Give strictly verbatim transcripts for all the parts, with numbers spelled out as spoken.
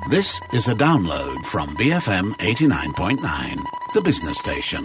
This is a download from B F M eighty-nine point nine, the business station.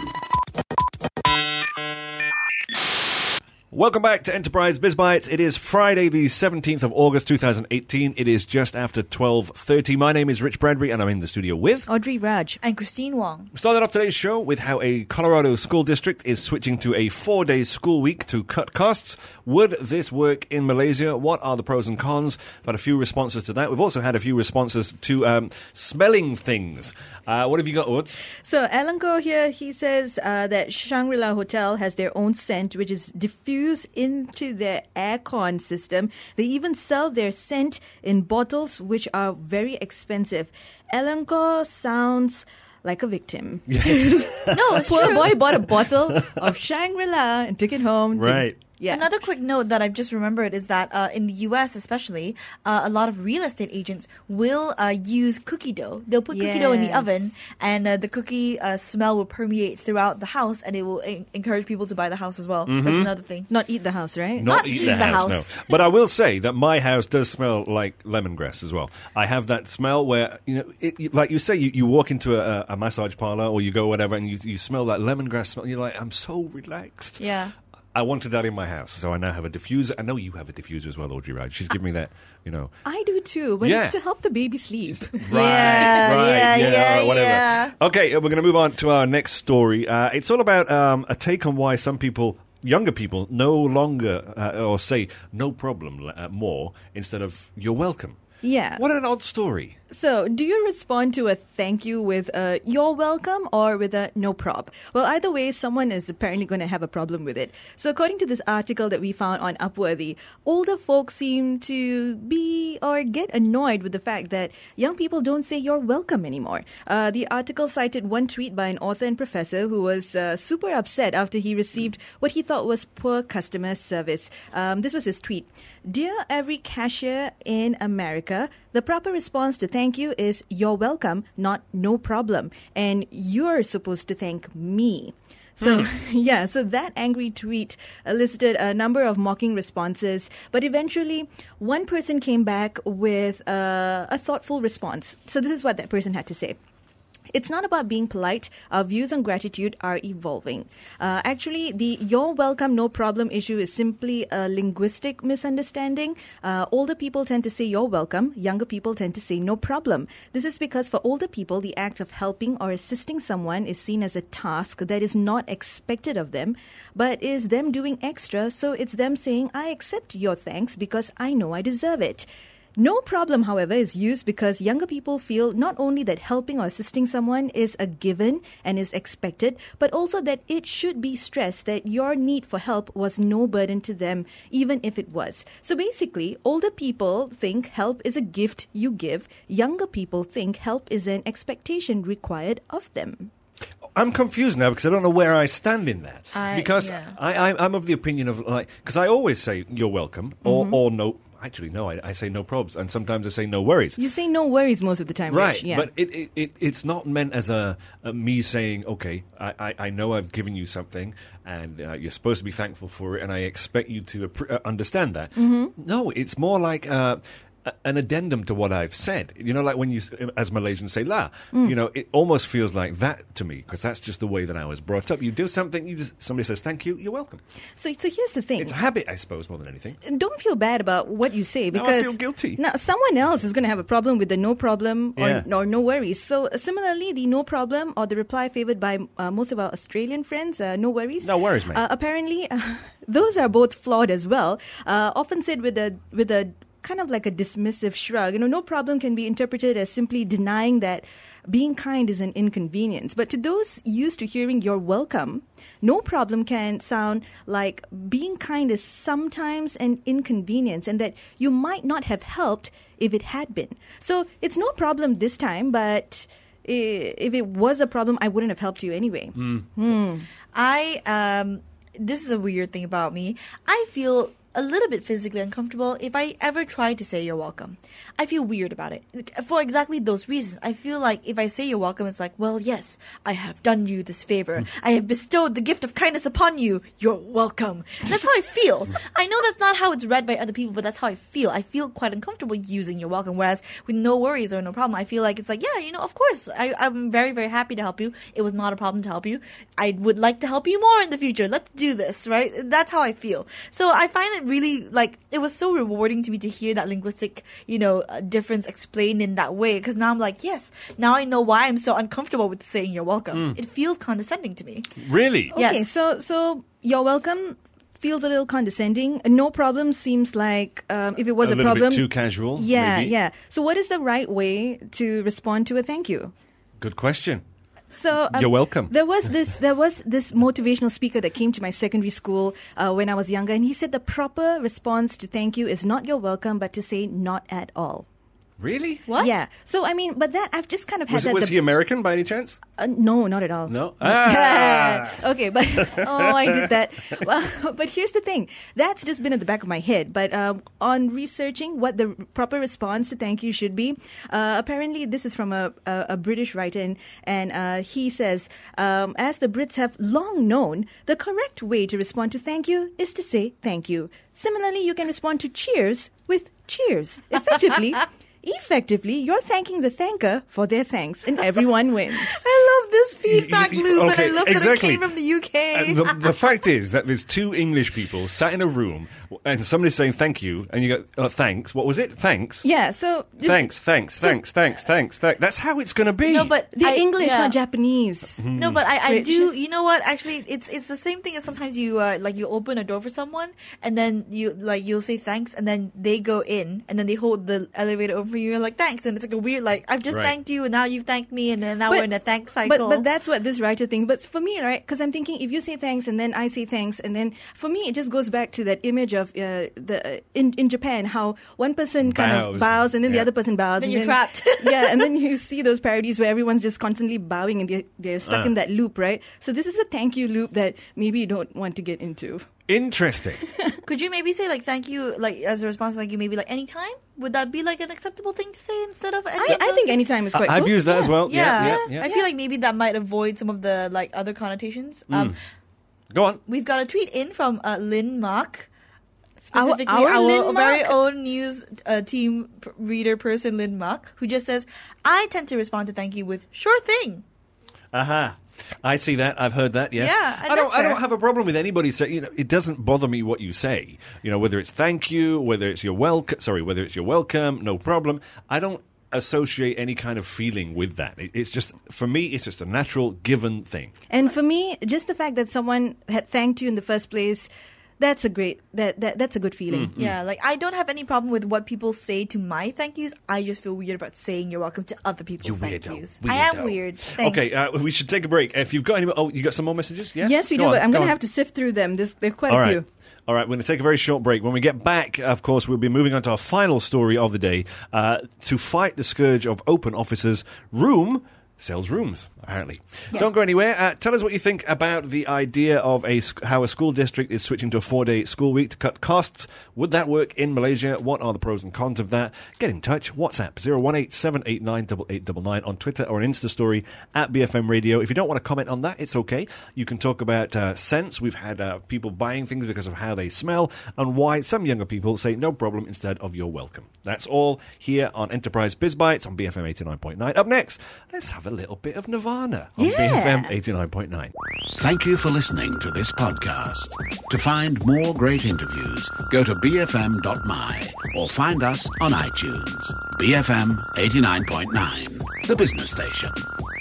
Welcome back to Enterprise BizBytes. It is Friday, the seventeenth of August, two thousand eighteen. It is just after twelve thirty. My name is Rich Bradbury, and I'm in the studio with Audrey Raj and Christine Wong. We started off today's show with how a Colorado school district is switching to a four-day school week to cut costs. Would this work in Malaysia? What are the pros and cons? We've had a few responses to that. We've also had a few responses to um, smelling things. Uh, what have you got, Uds? So Alan Go here, he says uh, that Shangri-La Hotel has their own scent, which is diffused into their aircon system. They even sell their scent in bottles, which are very expensive. Alan Go sounds like a victim. Yes. No, it's Poor true. boy bought a bottle of Shangri-La and took it home. to- Right. Yeah. Another quick note that I've just remembered is that uh, in the U S especially, uh, a lot of real estate agents will uh, use cookie dough. They'll put cookie dough in the Yes. oven, and uh, the cookie uh, smell will permeate throughout the house, and it will en- encourage people to buy the house as well. Mm-hmm. That's another thing. Not eat the house, right? Not Not eat eat the, the house, house. no. But I will say that my house does smell like lemongrass as well. I have that smell where, you know, it, you- like you say, you, you walk into a, a massage parlor or you go whatever and you, you smell that lemongrass smell. You're like, I'm so relaxed. Yeah. I wanted that in my house, so I now have a diffuser. I know you have a diffuser as well, Audrey, right? She's giving me that, you know. I do too, but Yeah. it's to help the baby sleep. Right, Yeah, right, yeah, yeah, yeah, all right, whatever. yeah. Okay, uh, we're going to move on to our next story. Uh, it's all about um, a take on why some people, younger people, no longer uh, or say no problem uh, more instead of you're welcome. Yeah. What an odd story. So, do you respond to a thank you with a you're welcome or with a no prob? Well, either way, someone is apparently going to have a problem with it. So, according to this article that we found on Upworthy, older folks seem to be or get annoyed with the fact that young people don't say you're welcome anymore. Uh, the article cited one tweet by an author and professor who was uh, super upset after he received what he thought was poor customer service. Um, this was his tweet. Dear every cashier in America, the proper response to thank you is you're welcome, not no problem. And you're supposed to thank me. So, yeah, so that angry tweet elicited a number of mocking responses. But eventually, one person came back with uh, a thoughtful response. So this is what that person had to say. It's not about being polite. Our views on gratitude are evolving. Uh, actually, the you're welcome, no problem issue is simply a linguistic misunderstanding. Uh, older people tend to say you're welcome. Younger people tend to say no problem. This is because for older people, the act of helping or assisting someone is seen as a task that is not expected of them, but is them doing extra. So it's them saying, I accept your thanks because I know I deserve it. No problem, however, is used because younger people feel not only that helping or assisting someone is a given and is expected, but also that it should be stressed that your need for help was no burden to them, even if it was. So basically, older people think help is a gift you give. Younger people think help is an expectation required of them. I'm confused now because I don't know where I stand in that. I- because yeah. I, I, I'm of the opinion of, like, because I always say you're welcome or, or no. Actually, no, I, I say no probs, and sometimes I say no worries. You say no worries most of the time, Right, Rich. Yeah. but it, it, it it's not meant as a, a me saying, okay, I, I, I know I've given you something, and uh, you're supposed to be thankful for it, and I expect you to appre- uh, understand that. Mm-hmm. No, it's more like uh, a- an addendum to what I've said. You know, like when you, s- as Malaysians say la, Mm. you know, it almost feels like that to me, because that's just the way that I was brought up. You do something, you just, somebody says thank you, you're welcome. so, so here's the thing. It's a habit, I suppose, more than anything. Don't feel bad about what you say Now I because feel guilty. now someone else is going to have a problem with the no problem or, Yeah. or no worries. So uh, similarly, the no problem or the reply favored by uh, most of our Australian friends, uh, no worries. No worries, mate. Uh, apparently, uh, those are both flawed as well. Uh, often said with a with a kind of like a dismissive shrug. You know, no problem can be interpreted as simply denying that being kind is an inconvenience. But to those used to hearing you're welcome, no problem can sound like being kind is sometimes an inconvenience and that you might not have helped if it had been. So it's no problem this time, but i- if it was a problem, I wouldn't have helped you anyway. I um this is a weird thing about me. I feel a little bit physically uncomfortable if I ever try to say you're welcome. I feel weird about it. For exactly those reasons. I feel like if I say you're welcome, it's like, well, yes, I have done you this favor. I have bestowed the gift of kindness upon you. You're welcome. And that's how I feel. I know that's not how it's read by other people, but that's how I feel. I feel quite uncomfortable using you're welcome, whereas with no worries or no problem, I feel like it's like, yeah, you know, of course, I, I'm very, very happy to help you. It was not a problem to help you. I would like to help you more in the future. Let's do this, right? That's how I feel. So I find it really, like, it was so rewarding to me to hear that linguistic, you know, uh, difference explained in that way. Because now I'm like, yes, now I know why I'm so uncomfortable with saying you're welcome. Mm. It feels condescending to me. Really? Okay, Yes. so so you're welcome feels a little condescending. No problem seems like um, if it was a a, little problem. bit too casual. Yeah, maybe. yeah. So what is the right way to respond to a thank you? Good question. So um, You're welcome. There was this there was this motivational speaker that came to my secondary school uh, when I was younger, and he said the proper response to thank you is not you're welcome, but to say not at all. Really? What? Yeah. So I mean, but that I've just kind of had Was, that. was the- he American by any chance? Uh, no, not at all. No? Ah. Okay, but oh, I did that. Well, but here's the thing. That's just been at the back of my head. But um, on researching what the proper response to thank you should be, uh, apparently this is from a, a, a British writer, and, and uh, he says, um, as the Brits have long known, the correct way to respond to thank you is to say thank you. Similarly, you can respond to cheers with cheers. Effectively. Effectively, you're thanking the thanker for their thanks, and everyone wins. I love this feedback Y- y- loop, and okay, I love exactly. that it came from the U K. And the, the fact is that there's two English people sat in a room and somebody's saying thank you, and you go, oh, thanks. What was it? Thanks? Yeah, so... Thanks, thanks, thanks, thanks, thanks, thanks. That's how it's going to be. No, but The I- English, yeah. not Japanese. No, but I, I Rich. do. You know what? Actually, it's it's the same thing as sometimes you uh, like you open a door for someone, and then you like you'll say thanks, and then they go in, and then they hold the elevator open for you, and you're like thanks, and it's like a weird like I've just Right. thanked you, and now you've thanked me, and then now we're in a thanks cycle. But, but that's what this writer thinks. But for me, right, because I'm thinking if you say thanks and then I say thanks, and then for me it just goes back to that image of uh, the uh, in in Japan how one person kind Bows. of bows and then the Yeah. other person bows. Then and you're then, trapped. Yeah, and then you see those parodies where everyone's just constantly bowing and they're, they're stuck Uh. in that loop, right? So this is a thank you loop that maybe you don't want to get into. Interesting. Could you maybe say like thank you, like as a response, like you maybe like anytime? Would that be like an acceptable thing to say instead of? Any I, of I those think things? anytime is quite I- I've cool. used that as well. Yeah, Yeah, yeah, I yeah. feel like maybe that might avoid some of the like other connotations. Mm. Um, Go on. we've got a tweet in from uh, Lynn Mark. Our- Specifically, our our, Lynn very Mark? own news uh, team p- reader person, Lynn Mark, who just says, I tend to respond to thank you with sure thing. Aha. I see that. I've heard that. Yes. Yeah, and I don't. that's I don't fair. have a problem with anybody saying. You know, it doesn't bother me what you say. You know, whether it's thank you, whether it's you're welcome. Sorry, whether it's you're welcome. No problem. I don't associate any kind of feeling with that. It, it's just for me. It's just a natural given thing. And for me, just the fact that someone had thanked you in the first place, that's a great that, that that's a good feeling. Mm. Yeah, like I don't have any problem with what people say to my thank yous. I just feel weird about saying you're welcome to other people's You thank weirdo. yous. Weirdo. I am weird. Thanks. Okay, uh, we should take a break. If you've got any, oh, you got some more messages? Yes. Yes, we Go do. on, But I'm go going on. to have to sift through them. There's, there are quite All a right. few. All right, we're going to take a very short break. When we get back, of course, we'll be moving on to our final story of the day. Uh, to fight the scourge of open offices, Room sells rooms, apparently. Yeah. Don't go anywhere. Uh, tell us what you think about the idea of a sc- how a school district is switching to a four-day school week to cut costs. Would that work in Malaysia? What are the pros and cons of that? Get in touch. WhatsApp zero one eight seven eight nine eight eight nine nine on Twitter or an Insta story at B F M Radio. If you don't want to comment on that, it's okay. You can talk about uh, scents. We've had uh, people buying things because of how they smell and why some younger people say no problem instead of you're welcome. That's all here on Enterprise Biz Bites on B F M eighty-nine point nine. Up next, let's have a little bit of Nirvana on Yeah. B F M eighty-nine point nine. Thank you for listening to this podcast. To find more great interviews, go to b f m dot m y or find us on iTunes. B F M eighty-nine point nine, the business station.